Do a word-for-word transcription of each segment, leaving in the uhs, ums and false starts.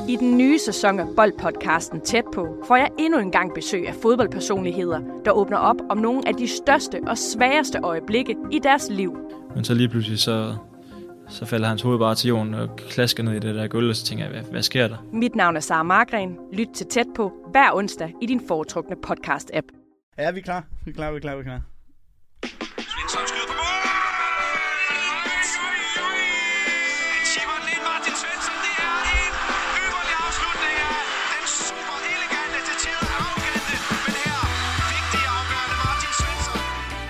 I den nye sæson af Boldpodcasten Tæt på får jeg endnu en gang besøg af fodboldpersonligheder, der åbner op om nogle af de største og sværeste øjeblikke i deres liv. Men så lige pludselig så, så falder hans hoved bare til jorden og klasker ned i det der gulv, og så tænker jeg, hvad, hvad sker der? Mit navn er Sara Margren. Lyt til Tæt på hver onsdag i din foretrukne podcast-app. Ja, vi er klar. Vi er klar, vi er klar, vi er klar. Svensson skyder på mål! Han chipper den ind, Martin Svensson. Det er en ypperlig afslutning af den super elegante, til tider arrogante, men her vigtige afgørende Martin Svensson.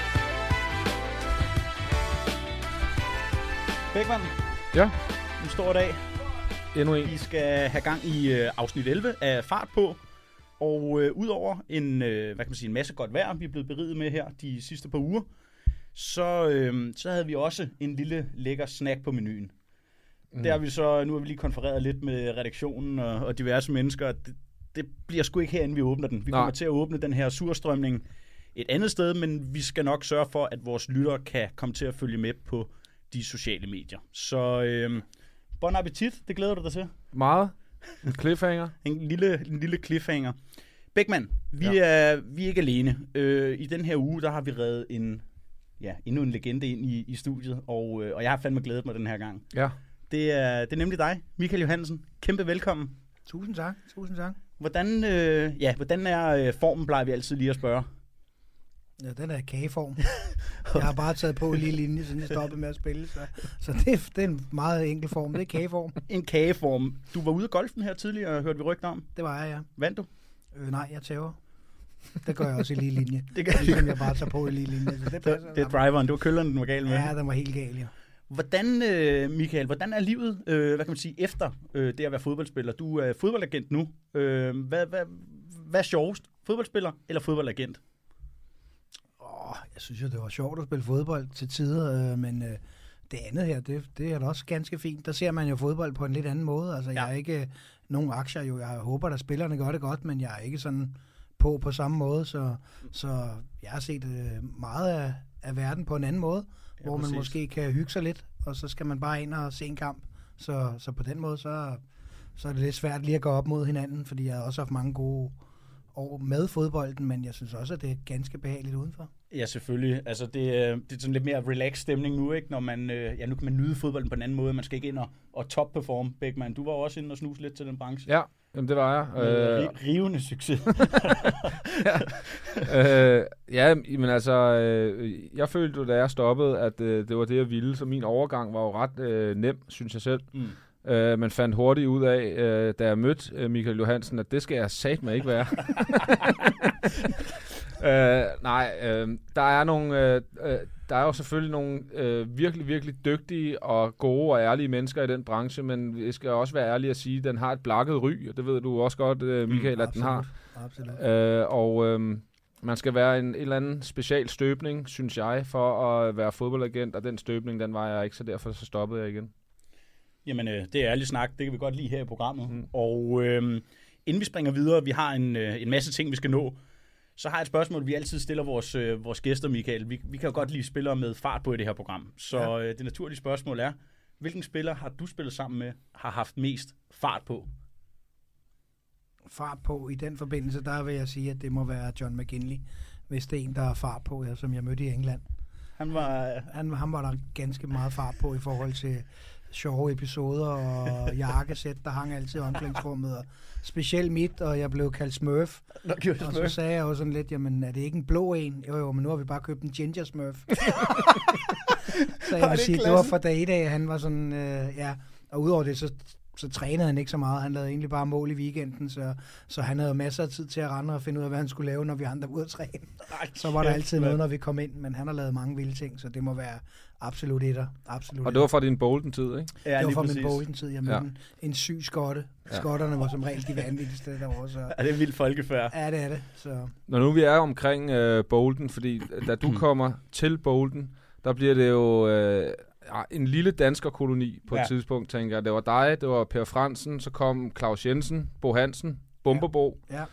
Bækman, Ja, en stor dag. endnu en. Vi skal have gang i øh, afsnit elleve af Fart på. Og øh, udover en, øh, hvad kan man sige, en masse godt vejr, vi er blevet beriget med her de sidste par uger, så, øh, så havde vi også en lille lækker snack på menuen. Mm. Der har vi så, nu har vi lige konfereret lidt med redaktionen og, og diverse mennesker. Det, det bliver sgu ikke herinde, vi åbner den. Vi Nej. kommer til at åbne den her surstrømning et andet sted, men vi skal nok sørge for, at vores lyttere kan komme til at følge med på de sociale medier. Så øh, bon appetit, det glæder du dig til. Meget. En cliffhanger. En lille, en lille cliffhanger. Bækman, vi, Ja. er, vi er ikke alene. Øh, I den her uge, der har vi reddet en, ja, endnu en legende ind i, i studiet, og, øh, og jeg har fandme glædet mig den her gang. Ja. Det er, det er nemlig dig, Michael Johansen. Kæmpe velkommen. Tusind tak, tusind tak. Hvordan, øh, ja, hvordan er øh, formen, plejer vi altid lige at spørge? Ja, den er i kageform. Jeg har bare taget på en lille linje, siden jeg stoppede med at spille, så, så det, er, det er en meget enkel form. Det er kageform. En kageform. Du var ude af golfen her tidligere, hørte vi rygter om. Det var jeg, ja. Vandt du? Øh, nej, jeg tæver. Det gør jeg også i lige linje. Det gør Ligesom jeg bare tager på i lige linje. Så det, Det, passer det er driveren, det var kølleren, den var gal med. Ja, den var helt gal, ja. Hvordan, øh, Michael, hvordan er livet, øh, hvad kan man sige, efter øh, det at være fodboldspiller? Du er fodboldagent nu. Øh, hvad, hvad, hvad er sjovest? Fodboldspiller eller fodboldagent? Åh, jeg synes jo, det var sjovt at spille fodbold til tider, øh, men øh, det andet her, det, det er da også ganske fint. Der ser man jo fodbold på en lidt anden måde. Altså, Ja. jeg er ikke øh, nogen aktier, jo. Jeg håber, at spillerne gør det godt, men jeg er ikke sådan på på samme måde, så, så jeg har set øh, meget af, af verden på en anden måde, Ja, hvor man præcis. måske kan hygge sig lidt, og så skal man bare ind og se en kamp. Så, så på den måde, så, så er det lidt svært lige at gå op mod hinanden, fordi jeg har også haft mange gode år med fodbolden, men jeg synes også, at det er ganske behageligt udenfor. Ja, selvfølgelig. Altså, det, er- det er sådan lidt mere relaxed stemning nu, ikke? Når man, øh, ja, nu kan man nyde fodbolden på en anden måde. Man skal ikke ind og, og top-perform, Bækman. Du var jo også inde og snuse lidt til den branche. Ja, jamen det var jeg. Med Øh, ri- rivende succes. øh, ja, men altså, øh, jeg følte jo, da jeg stoppede, at øh, det var det, jeg ville, så min overgang var jo ret øh, nem, synes jeg selv. Mm. Øh, man fandt hurtigt ud af, øh, da jeg mødte øh, Michael Johansen, at det skal jeg satme ikke være. øh, nej, øh, der er nogle, øh, øh, der er jo selvfølgelig nogle øh, virkelig, virkelig dygtige og gode og ærlige mennesker i den branche, men jeg skal også være ærlig at sige, at den har et blakket ry, og det ved du også godt, øh, Michael, mm, at den har. Absolut. Øh, og øh, man skal være en, en eller anden special støbning, synes jeg, for at være fodboldagent, og den støbning, den var jeg ikke, så derfor så stoppede jeg igen. Jamen, øh, det er ærlig snak. Det kan vi godt lide her i programmet. Mm. Og øh, inden vi springer videre, vi har en, øh, en masse ting, vi skal nå. Så har jeg et spørgsmål, vi altid stiller vores, øh, vores gæster, Michael. Vi, vi kan jo godt lide spillere med fart på i det her program. Så Ja. øh, det naturlige spørgsmål er, hvilken spiller har du spillet sammen med, har haft mest fart på? Fart på i den forbindelse, der vil jeg sige, at det må være John McGinley, hvis det er en, der har fart på, ja, som jeg mødte i England. Han var... Han, han var der ganske meget fart på i forhold til sjove episoder og jakkesæt, der hang altid i omklædningsrummet, og specielt mit, og jeg blev kaldt Smurf. Nå, gjorde det Og så Smurf? sagde jeg jo sådan lidt, jamen er det ikke en blå en? Jo jo, men nu har vi bare købt en Ginger Smurf. Så Ej, jeg det vil er sige, det klasse. var fra dag i dag, han var sådan, øh, ja, og udover det, så, så trænede han ikke så meget. Han lavede egentlig bare mål i weekenden, så, så han havde masser af tid til at rende og finde ud af, hvad han skulle lave, når vi andre var ude at træne. Ej, Så var der kæft, altid mand. noget, når vi kom ind, men han har lavet mange vilde ting, så det må være absolut etter. Absolut Og det var fra din Bolton-tid, ikke? Ja, det var lige fra præcis. min Bolton-tid. Jeg mødte Ja. en, en syg skotte. Ja. Skotterne var som regel de vanvittigste derovre, så Ja, det er vildt folkefærd. ja, det er det. Så Når nu vi er omkring øh, Bolton, fordi da du kommer til Bolton, der bliver det jo øh, ja, en lille danskerkoloni på Ja. et tidspunkt, tænker jeg. Det var dig, det var Per Fransen, så kom Claus Jensen, Bo Hansen, Bomberbo. ja.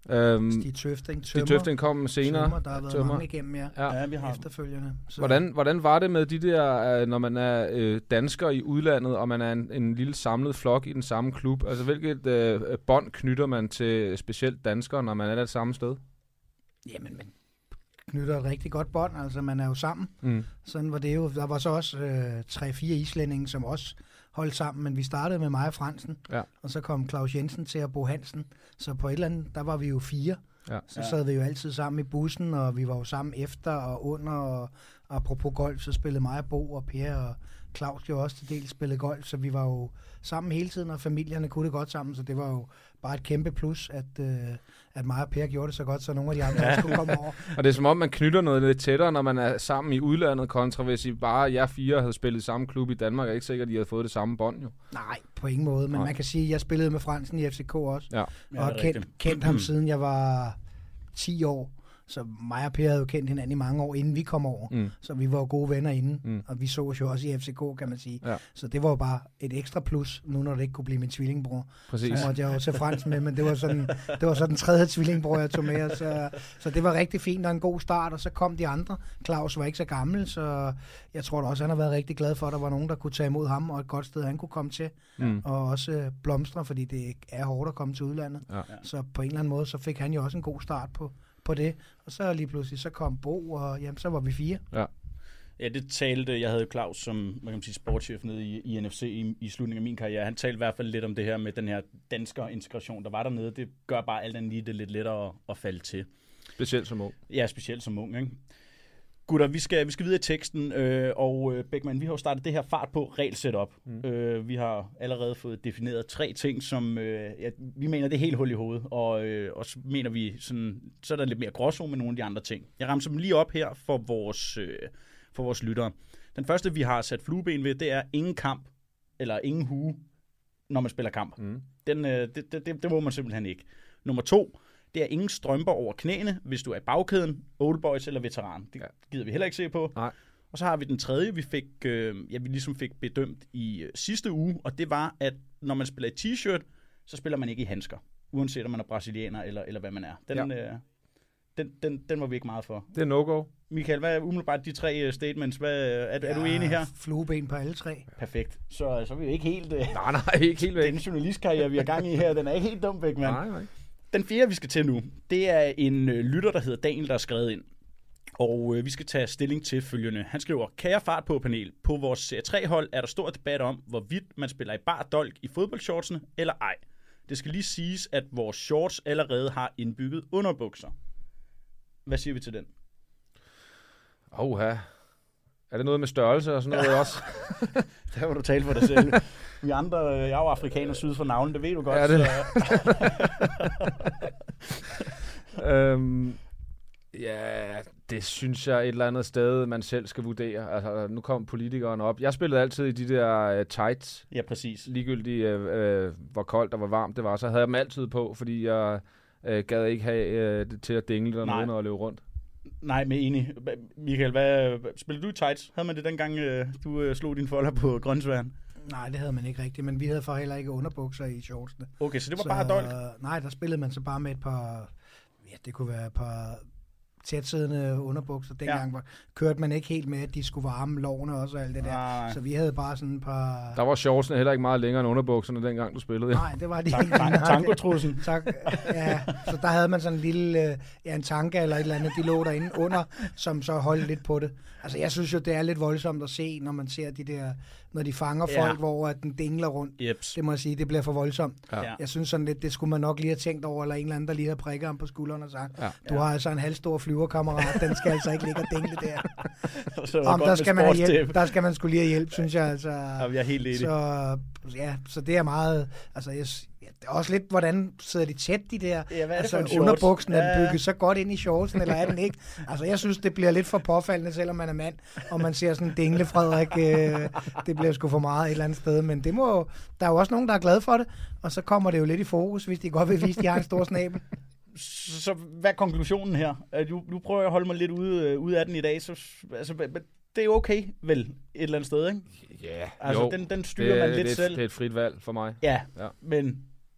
Øhm, Stig Tøfting, Stig Tøfting kom senere. Tømmer, der har været Tømmer. mange igennem, ja. Ja. Ja, vi har Efterfølgende. Så. Hvordan, hvordan var det med de der, øh, når man er øh, dansker i udlandet, og man er en, en lille samlet flok i den samme klub? Altså, hvilket øh, bånd knytter man til specielt danskere, når man er der samme sted? Jamen, man knytter et rigtig godt bånd, altså man er jo sammen. Mm. Sådan var det jo. Der var så også øh, tre-fire islændinge, som også holdt sammen, men vi startede med mig og Fransen, Ja. og så kom Claus Jensen til at Bo Hansen, så på et eller andet, der var vi jo fire. Ja. Så sad vi jo altid sammen i bussen, og vi var jo sammen efter og under, og apropos golf, så spillede mig og Bo og Per og Claus jo også til del spillede golf, så vi var jo sammen hele tiden, og familierne kunne det godt sammen, så det var jo bare et kæmpe plus, at, øh, at mig og Per gjorde det så godt, så nogle af de andre også kunne komme over. Og det er som om, man knytter noget lidt tættere, når man er sammen i udlandet, kontra hvis I bare jer fire havde spillet i samme klub i Danmark, er ikke sikkert, at I havde fået det samme bånd, jo. Nej, på ingen måde, men Nej. man kan sige, at jeg spillede med Fransen i F C K også, Ja. Ja, og det er har kendt, rigtigt. kendt ham siden jeg var ti år. Så mig og Per havde jo kendt hinanden i mange år, inden vi kom over. Mm. Så vi var jo gode venner inden, Mm. og vi så os jo også i F C K, kan man sige. Ja. Så det var jo bare et ekstra plus, nu når det ikke kunne blive min tvillingbror. Præcis. Så måtte jeg jo se Frans med, men det var sådan, det var så den tredje tvillingbror, jeg tog med. Så, så det var rigtig fint og en god start, og så kom de andre. Claus var ikke så gammel, så jeg tror da også, han har været rigtig glad for, at der var nogen, der kunne tage imod ham, og et godt sted, han kunne komme til. Mm. Og også blomstre, fordi det er hårdt at komme til udlandet. Ja. Så på en eller anden måde, så fik han jo også en god start på, på det. Og så lige pludselig, så kom Bo, og jamen, så var vi fire. Ja. Ja, det talte, jeg havde Claus som man kan sige, sportschef nede i, i N F C i, i slutningen af min karriere. Han talte i hvert fald lidt om det her med den her dansker integration, der var dernede. Det gør bare alt andet lige det lidt lettere at, at falde til. Specielt som ung. Ja, specielt som ung, ikke? Gutter, vi skal, vi skal videre i teksten, øh, og øh, Beckmann, vi har jo startet det her fart på regelsetup. Mm. Øh, vi har allerede fået defineret tre ting, som øh, ja, vi mener, det er helt hul i hovedet, og, øh, og så mener vi, sådan, så er der lidt mere gråzone med nogle af de andre ting. Jeg rammer dem lige op her for vores, øh, for vores lyttere. Den første, vi har sat flueben ved, det er ingen kamp, eller ingen hue, når man spiller kamp. Mm. Den, øh, det, det, det, det må man simpelthen ikke. Nummer to, det er ingen strømper over knæene, hvis du er i bagkæden, old boys eller veteran. Det Ja. gider vi heller ikke se på. Nej. Og så har vi den tredje, vi fik, øh, ja, vi ligesom fik bedømt i øh, sidste uge, og det var, at når man spiller i t-shirt, så spiller man ikke i handsker, uanset om man er brasilianer eller, eller hvad man er. Den, ja. øh, den, den, den var vi ikke meget for. Det er no-go. Michael, hvad er umiddelbart de tre øh, statements? Hvad, er, er Ja, du enig her? Flueben på alle tre. Perfekt. Så, så er vi jo ikke helt... Øh, Nej, nej, ikke helt væk. den journalistkarriere, vi har gang i her, den er ikke helt dum, Beckmann. Nej, nej. Den fjerde, vi skal til nu, det er en øh, lytter, der hedder Daniel, der er skrevet ind. Og øh, vi skal tage stilling til følgende. Han skriver, kære fart på panel, på vores serie tre hold er der stor debat om, hvorvidt man spiller i bar dolk i fodboldshortsene eller ej. Det skal lige siges, at vores shorts allerede har indbygget underbukser. Hvad siger vi til den? Oha. Er det noget med størrelse og sådan noget også? Der var du tale for dig selv. Vi andre, øh, jeg er jo afrikaner syd for navlen, det ved du godt. Ja, det- Så, øhm, ja, det synes jeg et eller andet sted, man selv skal vurdere. Altså, nu kom politikeren op. Jeg spillede altid i de der uh, tights, ja, præcis. ligegyldigt uh, uh, hvor koldt og hvor varmt det var. Så havde jeg dem altid på, fordi jeg uh, gad ikke have uh, det til at dingle dernede, Nej. når jeg løb rundt. Nej, men enig. Michael, hvad, spillede du i tights? Havde man det dengang, øh, du øh, slog din folder på Grønsværen? Nej, det havde man ikke rigtigt, men vi havde for heller ikke underbukser i shortsene. Okay, så det var så, bare dolk? Nej, der spillede man så bare med et par, ja, det kunne være et par tætsiddende underbukser. Dengang var, kørte man ikke helt med, at de skulle varme lårene også og alt det der. Nej. Så vi havde bare sådan et par... Der var shortsene heller ikke meget længere end underbukserne, dengang du spillede. Ja. Nej, det var de Tan- ikke. tan- Tango-trussen. Tak. Ja, så der havde man sådan en lille, øh, ja, en tanke eller et eller andet, de lå derinde under, som så holdt lidt på det. Altså, jeg synes jo, det er lidt voldsomt at se, når man ser de der, når de fanger Ja. folk, hvor at den dingler rundt. Jeps. Det må jeg sige, det bliver for voldsomt. Ja. Ja. Jeg synes sådan lidt, det skulle man nok lige have tænkt over, eller en eller anden, der lige havde prikket ham på skulderen og sagt, Ja. du har altså en halvstor flyverkammerat, den skal altså ikke ligge og dingle der. Så det var Om godt der med skal man have hjælp, sportstip. der skal man skulle lige have hjælp, synes jeg altså. Ja, vi er helt enige. Så, ja, så det er meget, altså jeg, ja, det er også lidt, hvordan sidder de tæt, de der, Ja, hvad er det altså for en shorts? underbuksen, er den Ja. bygget så godt ind i shortsen, eller er den ikke? Altså jeg synes, det bliver lidt for påfaldende, selvom man er mand, og man ser sådan en dingle Frederik, øh, det bliver sgu for meget et eller andet sted, men det må, der er jo også nogen, der er glade for det, og så kommer det jo lidt i fokus, hvis de godt vil vise, at de har en stor snabel. Så, så hvad er konklusionen her? Øh, Nu, nu prøver jeg at holde mig lidt ude, øh, ude af den i dag, så altså, men det er jo okay, vel, et eller andet sted, ikke? Ja, Altså, jo. den, den styrer det, man lidt det, er, selv. det er et frit valg for mig. Ja, Ja. men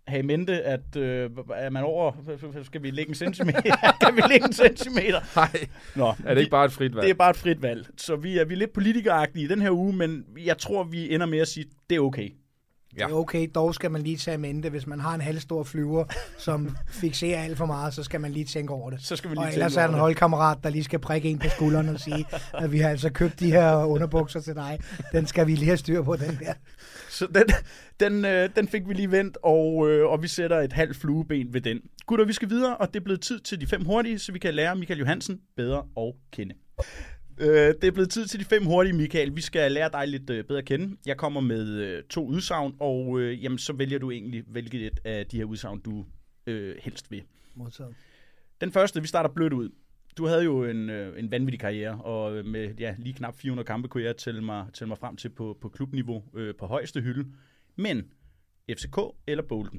have i mente, at øh, er man over, skal vi lægge en centimeter? kan vi lægge en centimeter? Nej, Nå, er det ikke bare et frit valg? Det er bare et frit valg. Så vi er, vi er lidt politikeragtige i den her uge, men jeg tror, vi ender med at sige, det er okay. Ja. Det er okay, dog skal man lige tage i mente, hvis man har en halvstor flyver, som fikserer alt for meget, så skal man lige tænke over det. Så skal man lige og ellers er der en holdkammerat, der lige skal prikke en på skulderen og sige, at vi har altså købt de her underbukser til dig. Den skal vi lige have styr på, den der. Så den, den, øh, den fik vi lige vendt, og, øh, og vi sætter et halvt flueben ved den. Gutter, vi skal videre, og det er blevet tid til de fem hurtige, så vi kan lære Michael Johansen bedre at kende. Øh, det er blevet tid til de fem hurtige, Michael. Vi skal lære dig lidt øh, bedre at kende. Jeg kommer med øh, to udsagn, og øh, jamen, så vælger du egentlig hvilket et af de her udsagn, du øh, helst vil. Modtaget. Den første, vi starter blødt ud. Du havde jo en, øh, en vanvittig karriere, og med ja, lige knap fire hundrede kampe kunne jeg tælle mig, tælle mig frem til på, på klubniveau øh, på højeste hylde. Men F C K eller Bolton?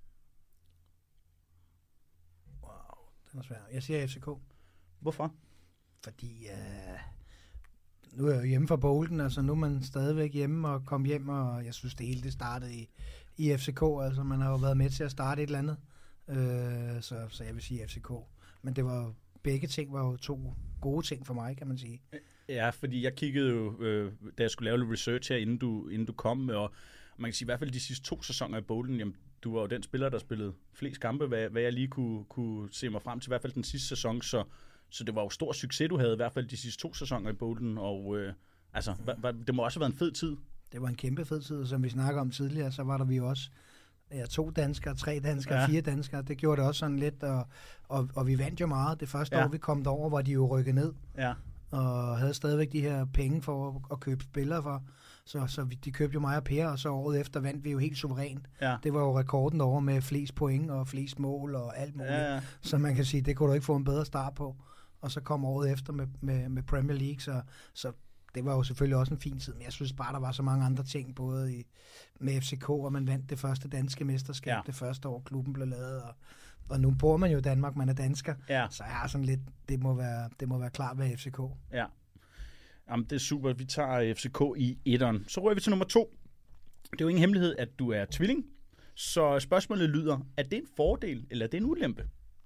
Wow, det er svært. Jeg siger F C K. Hvorfor? Fordi øh, nu er jeg jo hjemme fra Bolton, altså nu er man stadigvæk hjemme og kom hjem, og jeg synes det hele det startede i, i F C K, altså man har jo været med til at starte et eller andet, øh, så, så jeg vil sige F C K. Men det var begge ting var jo to gode ting for mig, kan man sige. Ja, fordi jeg kiggede jo, øh, da jeg skulle lave lidt research her, inden du, inden du kom, og man kan sige i hvert fald de sidste to sæsoner i Bolton, jamen du var jo den spiller, der spillede flest kampe, hvad, hvad jeg lige kunne, kunne se mig frem til, i hvert fald den sidste sæson, så Så det var jo stor succes, du havde i hvert fald de sidste to sæsoner i Bolton, og øh, altså, det må også have været en fed tid. Det var en kæmpe fed tid, som vi snakker om tidligere, så var der vi jo også ja, to danskere, tre danskere, ja. fire danskere. Det gjorde det også sådan lidt, og, og, og vi vandt jo meget. Det første ja. år, vi kom derover, hvor de jo rykket ned, ja. og havde stadigvæk de her penge for at, at købe spillere for. Så, så vi, de købte jo mig og Per, og så året efter vandt vi jo helt suverænt. Ja. Det var jo rekorden over med flest point og flest mål og alt muligt. Ja, ja. Så man kan sige, det kunne du ikke få en bedre start på. Og så kom året efter med, med, med Premier League, så, så det var jo selvfølgelig også en fin tid. Men jeg synes bare, der var så mange andre ting, både i, med F C K, hvor man vandt det første danske mesterskab, ja. det første år klubben blev lavet, og, og nu bor man jo i Danmark, man er dansker, ja. så jeg har sådan lidt, det må være, det må være klart ved F C K. Ja, jamen det er super, vi tager F C K i etteren. Så rører vi til nummer to. Det er jo ingen hemmelighed, at du er tvilling, så spørgsmålet lyder, er det en fordel, eller er det en ulempe?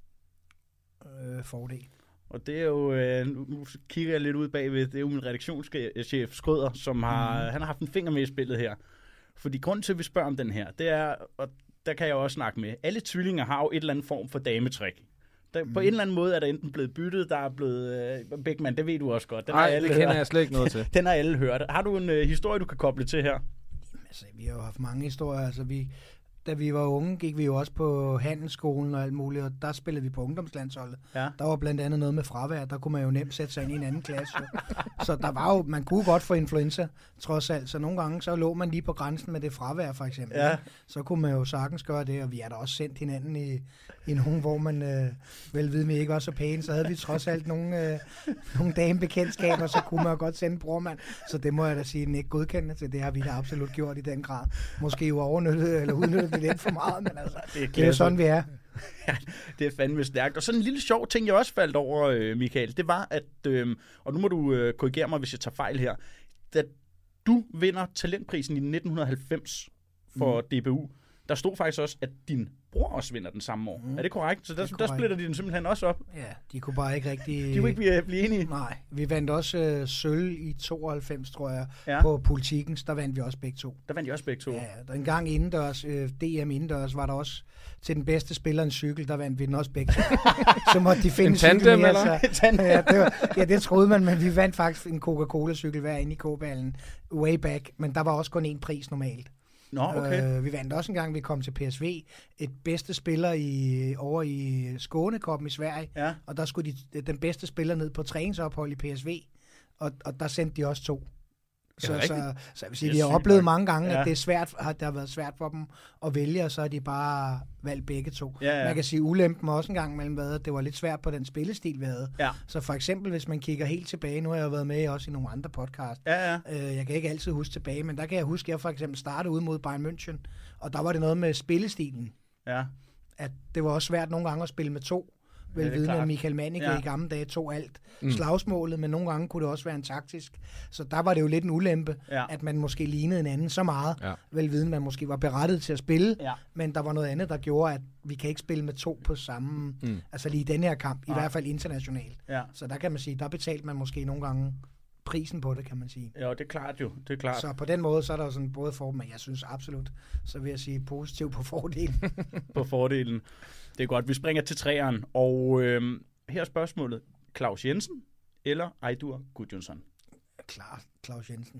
Øh, fordel. Og det er jo, øh, nu kigger jeg lidt ud bagved, det er jo min redaktionschef Skrøder, som har, mm. han har haft en finger med i spillet her. Fordi grunden til, at vi spørger om den her, det er, og der kan jeg også snakke med, alle tvillinger har jo et eller andet form for dametrik. Der, mm. På en eller anden måde er der enten blevet byttet, der er blevet, øh, Beckmann, det ved du også godt. Den Nej, alle det kender hørt. jeg slet ikke noget til. Den har alle hørt. Har du en øh, historie, du kan koble til her? Jamen, altså, vi har jo haft mange historier, altså vi... Da vi var unge, gik vi jo også på handelsskolen og alt muligt, og der spillede vi på ungdomslandsholdet. Ja. Der var blandt andet noget med fravær, der kunne man jo nemt sætte sig ind i en anden klasse. Så der var jo, man kunne godt få influenza, trods alt. Så nogle gange, så lå man lige på grænsen med det fravær, for eksempel. Ja. Så kunne man jo sagtens gøre det, og vi har da også sendt hinanden i, i nogen, hvor man øh, vel ved, mig ikke var så pæne. Så havde vi trods alt nogle, øh, nogle damebekendtskaber, så kunne man jo godt sende brormand. Så det må jeg da sige, den ikke godkendende til. Det har vi da absolut gjort i den grad. Måske jo overnyttet eller udnyttet det lidt for meget, men altså, det er, det er jo sådan, vi er. Ja, det er fandme stærkt. Og sådan en lille sjov ting, jeg også faldt over, Michael, det var, at, øh, og nu må du øh, korrigere mig, hvis jeg tager fejl her, da du vinder talentprisen i nitten halvfems for mm. D B U, der stod faktisk også, at din bror også vinder den samme år. Mm. Er det korrekt? Så der, der splitter de den simpelthen også op? Ja, de kunne bare ikke rigtig... De kunne ikke blive, blive enige? Nej, vi vandt også øh, sølv i tooghalvfems, tror jeg, ja. på Politikens. Der vandt vi også begge to. Der vandt vi også begge to? Ja, der en gang indendørs, øh, D M indendørs, var der også til den bedste spiller en cykel, der vandt vi den også begge to. Så måtte de finde en tandem, mere, eller? Så, ja, det var, ja, det troede man, men vi vandt faktisk en Coca-Cola-cykel hver inde i K-ballen way back, men der var også kun én pris normalt. Nå, okay. Øh, vi vandt også en gang, vi kom til P S V, et bedste spiller i, over i Skånekoppen i Sverige, ja. Og der skulle de, den bedste spiller ned på træningsophold i P S V, og, og der sendte de også to. Så, så, så, så jeg vil sige, vi har oplevet nok. mange gange, ja. at det, er svært, at det har været svært for dem at vælge, og så har de bare valgt begge to. Ja, ja. Man kan sige, ulempen også en gang mellem, at det var lidt svært på den spillestil, vi havde. Ja. Så for eksempel, hvis man kigger helt tilbage, nu har jeg været med også i nogle andre podcast, ja, ja. Øh, jeg kan ikke altid huske tilbage, men der kan jeg huske, at jeg for eksempel startede ude mod Bayern München, og der var det noget med spillestilen. Ja. At det var også svært nogle gange at spille med to, Vel det er viden, at klart. Michael Mannicke Ja. i gamle dage tog alt Mm. slagsmålet, men nogle gange kunne det også være en taktisk. Så der var det jo lidt en ulempe, Ja. at man måske lignede en anden så meget. Ja. Vel viden, man måske var berettet til at spille, Ja. men der var noget andet, der gjorde, at vi kan ikke spille med to på samme, Mm. altså lige i denne her kamp, i Nej. hvert fald internationalt. Ja. Så der kan man sige, der betalte man måske nogle gange prisen på det, kan man sige. Ja, det er klart jo. Det er klart. Så på den måde, så er der jo sådan både for, men jeg synes absolut, så vil jeg sige positivt på fordelen. På fordelen. Det er godt. Vi springer til træeren. Og øh, her er spørgsmålet. Claus Jensen eller Eidur Gudjonsson? Klar, Claus Jensen.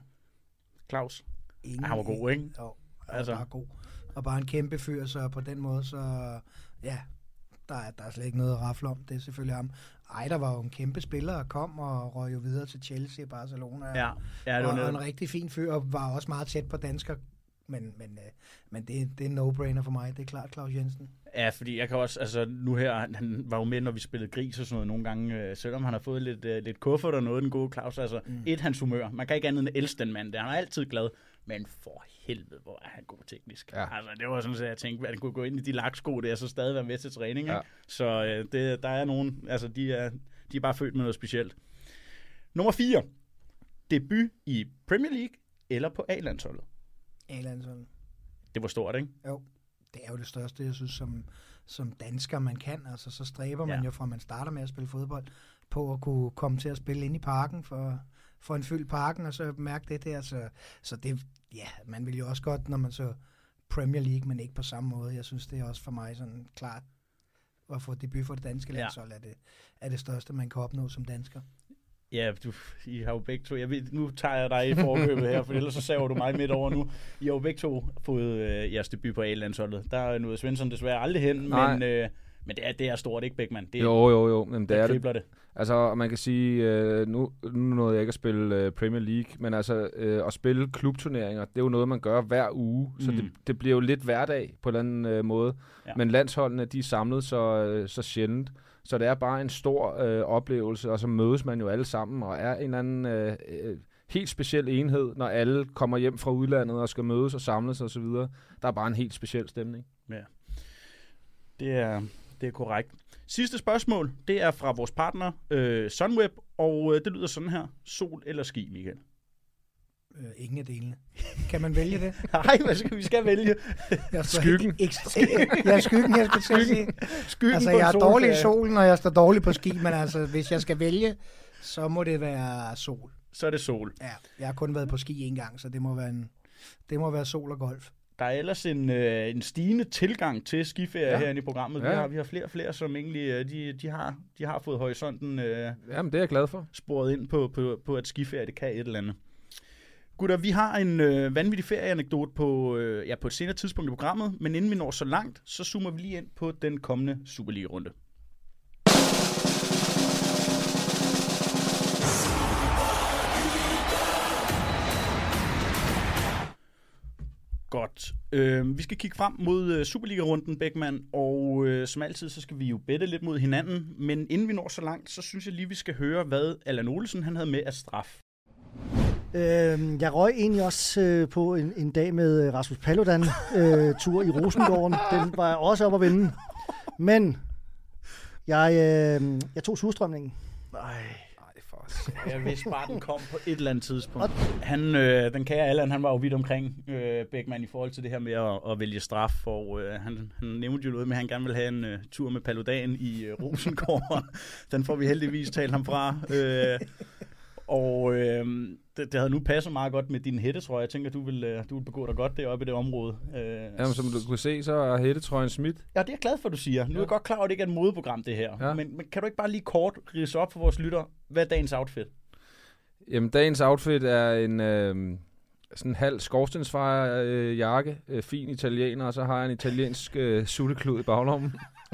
Claus? Ingen, Han var god, ikke? Jo, han Altså. var bare god. Og bare en kæmpe fyr, så på den måde, så ja, der er, der er slet ikke noget at rafle om. Det er selvfølgelig ham. Ejder var jo en kæmpe spiller og kom og røg jo videre til Chelsea, Barcelona. Ja. Ja, det var og, og en noget. rigtig fin fyr, og var også meget tæt på dansker. Men, men, øh, men det, det er en no-brainer for mig. Det er klart Claus Jensen. Ja, fordi jeg kan også, altså nu her, han, han var jo med, når vi spillede gris og sådan noget nogle gange, øh, selvom han har fået lidt, øh, lidt kuffert og noget, den gode Claus, altså mm. et, hans humør. Man kan ikke andet end elske den mand der. Han er altid glad, men for helvede, hvor er han god teknisk. Ja. Altså det var sådan, at jeg tænkte, at han kunne gå ind i de laksko der, så stadig være med til træning. Ja. Ikke? Så øh, det, der er nogen, altså de er, de er bare født med noget specielt. Nummer fire. Debut i Premier League eller på A-landsholdet. A-landsholdet. Det var stort, ikke? Jo, det er jo det største, jeg synes, som, som dansker man kan. Altså, så stræber man Ja. jo fra, at man starter med at spille fodbold, på at kunne komme til at spille ind i parken, for, for en fyldt parken, og så mærke det der. Så, så det, ja, man vil jo også godt, når man så Premier League, men ikke på samme måde. Jeg synes, det er også for mig sådan klart, at få debut for det danske Ja. landshold, er det, er det største, man kan opnå som dansker. Ja, du, I har jo begge to. Jeg ved, nu tager jeg dig i forkøbet her, for ellers så saver du mig midt over nu. I har jo begge to fået øh, jeres debut på A-landsholdet. Der er noget Svensson desværre aldrig hen, Nej. men, øh, men det, er, det er stort, ikke Bækman? Det, Jo, jo, jo. Jamen, det der er det. kribler det. Altså, man kan sige, øh, nu, nu nåede jeg ikke at spille øh, Premier League, men altså, øh, at spille klubturneringer, det er jo noget, man gør hver uge, så Mm. det, det bliver jo lidt hverdag på en eller anden øh, måde. Ja. Men landsholdene, de er samlet så, øh, så sjældent, så det er bare en stor øh, oplevelse, og så mødes man jo alle sammen, og er en eller anden øh, øh, helt speciel enhed, når alle kommer hjem fra udlandet og skal mødes og samles og så videre. Der er bare en helt speciel stemning. Ja. Det er, det er korrekt. Sidste spørgsmål, det er fra vores partner øh, Sunweb, og øh, det lyder sådan her. Sol eller ski, Michael? Øh, ingen af delene. Kan man vælge det? Nej, hvad skal vi skal vælge? Jeg står Skyggen. Ikke, ikke, ja, skyggen, jeg skulle til at sige. Skyggen Altså, på en jeg er dårlig i solferie. solen, og jeg står dårlig på ski, men altså, hvis jeg skal vælge, så må det være sol. Så er det sol. Ja, jeg har kun været på ski en gang, så det må være, en, det må være sol og golf. Der er ellers en, øh, en stigende tilgang til skiferie Ja. herinde i programmet. Vi, Ja. har, vi har flere og flere, som egentlig øh, de, de, har, de har fået horisonten øh, Jamen, det er jeg glad for. sporet ind på, på, på, at skiferie det kan et eller andet. Gutter, vi har en øh, vanvittig ferieanekdote på, øh, ja, på et senere tidspunkt i programmet, men inden vi når så langt, så zoomer vi lige ind på den kommende Superliga-runde. Godt. Øh, vi skal kigge frem mod øh, Superliga-runden, Bækman, og øh, som altid, så skal vi jo bette lidt mod hinanden, men inden vi når så langt, så synes jeg lige, vi skal høre, hvad Allan Olsen han havde med af straf. Øh, jeg røg egentlig også øh, på en, en dag med øh, Rasmus Paludan øh, tur i Rosengården. Den var jeg også op at vinde. Men jeg, øh, jeg tog surstrømningen. Nej, jeg vidste bare, den kom på et eller andet tidspunkt. Han, øh, den kære Allan, han var jo vidt omkring øh, Bækman i forhold til det her med at, at vælge straf, og øh, han, han nævnte jo noget med, at han gerne ville have en øh, tur med Paludan i øh, Rosengården. Den får vi heldigvis talt ham fra. Øh, og øh, det, det havde nu passet meget godt med din hætte, tror jeg. Jeg tænker, du vil, øh, du vil begå dig godt deroppe i det område. Øh, Jamen, som du kunne se, så er hættetrøjen smidt. Ja, det er jeg glad for, du siger. Nu er jeg godt klar over, at det ikke er et modeprogram, det her. Ja. Men, men kan du ikke bare lige kort ridse op for vores lytter, hvad er dagens outfit? Jamen, dagens outfit er en øh, sådan en halv skorstensfejer øh, jakke, øh, fin italiener, og så har jeg en italiensk øh, sutteklud i baglommen.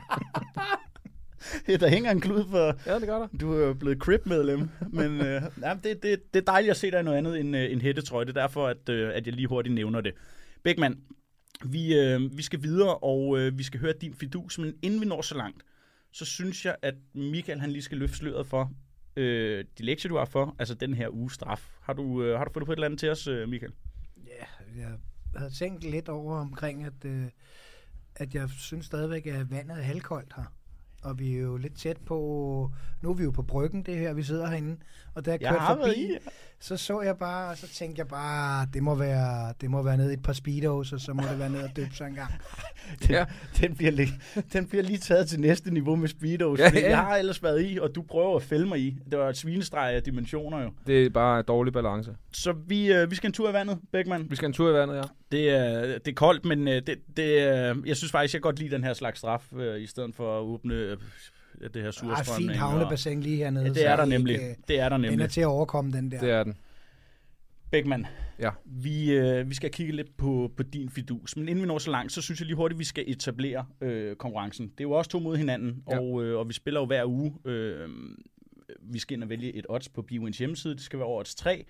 Der hænger en klud for... Ja, det gør der. Du er jo blevet crib-medlem, men øh, ja, det, det, det er dejligt at se dig i noget andet end øh, en hættetrøje. Det er derfor, at, øh, at jeg lige hurtigt nævner det. Bækman, vi, øh, vi skal videre, og øh, vi skal høre din fidus, men inden vi når så langt, så synes jeg, at Michael han lige skal løfte sløret for øh, de lektier, du har for, altså den her uge straf. Har du, øh, har du fået på et eller andet til os, øh, Michael? Ja, jeg havde tænkt lidt over omkring, at, øh, at jeg synes stadigvæk, at vandet er halvkoldt her. og vi er jo lidt tæt på, nu er vi jo på Bryggen, det her, vi sidder herinde, og da jeg kørte forbi, i. så så jeg bare, og så tænkte jeg bare, det må være, det må være ned i et par speedos, og så må det være ned og døbe sig en gang. Den, ja. den, bliver lige, den bliver lige taget til næste niveau med speedos, ja, ja. Jeg har ellers været i, og du prøver at fælde mig i. Det var et svinestreg af dimensioner jo. Det er bare en dårlig balance. Så vi, øh, vi skal en tur i vandet, Beckmann. Vi skal en tur i vandet, ja. Det er, det er koldt, men øh, det, det, øh, jeg synes faktisk, jeg godt lide den her slags straf, øh, i stedet for at åbne øh, det her surstrøm. Ah, fint havnebassin lige hernede. Ja, det er der nemlig. Ikke, det er der nemlig. Den er til at overkomme den der. Det er den. Beckmann, ja. vi, øh, vi skal kigge lidt på, på din fidus, men inden vi når så langt, så synes jeg lige hurtigt, vi skal etablere øh, konkurrencen. Det er jo også to mod hinanden, ja. og, øh, og vi spiller jo hver uge. Øh, vi skal ind og vælge et odds på BWins hjemmeside, det skal være odds tre,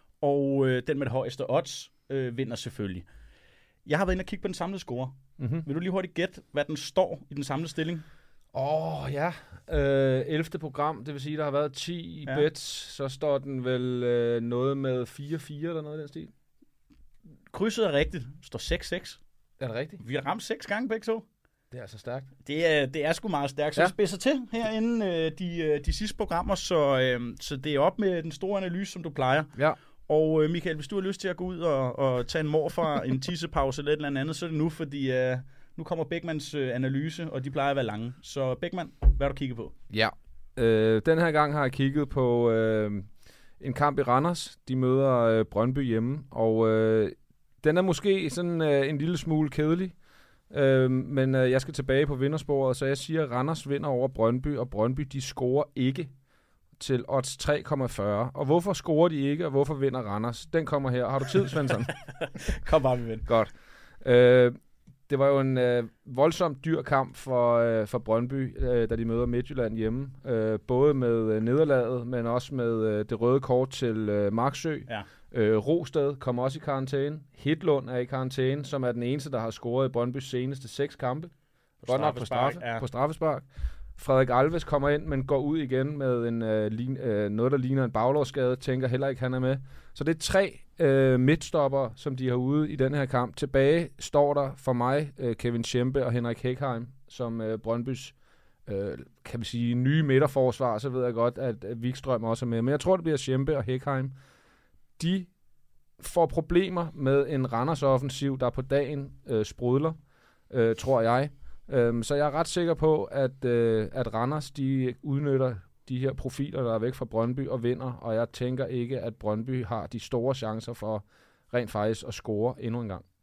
og øh, den med det højeste odds øh, vinder selvfølgelig. Jeg har været inde og kigge på den samlede score. Mm-hmm. Vil du lige hurtigt gætte, hvad den står i den samlede stilling? Åh, oh, ja. Øh, ellevte program, det vil sige, der har været ti ja. bets, så står den vel øh, noget med fire fire eller noget i den stil. Krydset er rigtigt. Det står seks seks. Er det rigtigt? Vi har ramt seks gange begge to. Det er altså stærkt. Det er, det er sgu meget stærkt. Så ja. Vi spidser til herinde øh, de, de sidste programmer, så, øh, så det er op med den store analyse, som du plejer. Ja. Og øh, Michael, hvis du har lyst til at gå ud og, og tage en morfar, en tissepause eller et eller andet, så er det nu, fordi øh, nu kommer Beckmanns øh, analyse, og de plejer at være lange. Så Beckmann, hvad har du kigget på? Ja, øh, den her gang har jeg kigget på øh, en kamp i Randers. De møder øh, Brøndby hjemme, og øh, den er måske sådan øh, en lille smule kedelig. Øh, men øh, jeg skal tilbage på vindersporet, så jeg siger, at Randers vinder over Brøndby, og Brøndby de scorer ikke til odds tre komma fyrre. Og hvorfor scorer de ikke, og hvorfor vinder Randers? Den kommer her. Har du tid, Svensson? Kom bare, vi vinder. Godt. Øh, det var jo en øh, voldsomt dyr kamp for, øh, for Brøndby, øh, da de møder Midtjylland hjemme. Øh, både med øh, nederlaget, men også med øh, det røde kort til øh, Marksø. Ja. Øh, Rosted kom også i karantæne. Hitlund er i karantæne, som er den eneste, der har scoret i Brøndbys seneste seks kampe. På Godt nok på, straffe, ja. på straffespark. Frederik Alves kommer ind, men går ud igen med en, øh, lin, øh, noget, der ligner en baglårsskade. Tænker heller ikke, han er med. Så det er tre øh, midtstopper, som de har ude i den her kamp. Tilbage står der for mig øh, Kevin Schempe og Henrik Hækheim, som øh, Brøndbys øh, kan vi sige, nye midterforsvar. Så ved jeg godt, at, at Wikstrøm også er med. Men jeg tror, det bliver Schempe og Hækheim. De får problemer med en Randers-offensiv, der på dagen øh, sprudler, øh, tror jeg. Um, så jeg er ret sikker på, at, uh, at Randers de udnytter de her profiler, der er væk fra Brøndby og vinder, og jeg tænker ikke, at Brøndby har de store chancer for rent faktisk at score endnu en gang.